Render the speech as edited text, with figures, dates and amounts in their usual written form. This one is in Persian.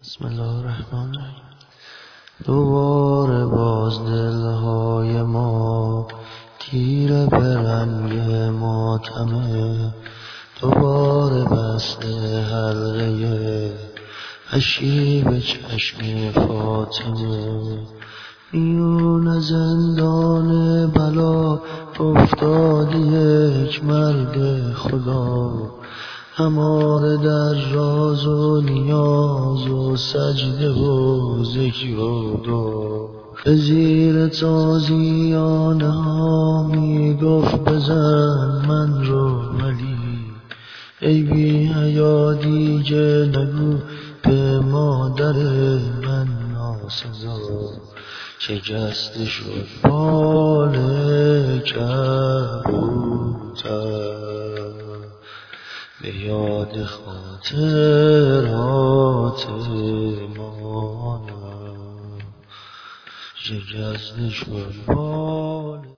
بسم الله الرحمن الرحیم. دوباره باز دلهای ما تیره به رنگ ماتمه، دوباره بسته حلقه اشکی به چشم فاطمه. میون زندان بلا افتاد یک مرد خدا، هماره در راز و نیاز و سجده و ذکر و دعا. به زیر تازیانه ها میگفت بزن من رو ولی ای بی حیا دیگه نگو به مادر من ناسزا. شکسته شد بال کبوتر به یاد خاطرات ما، شکسته شد بال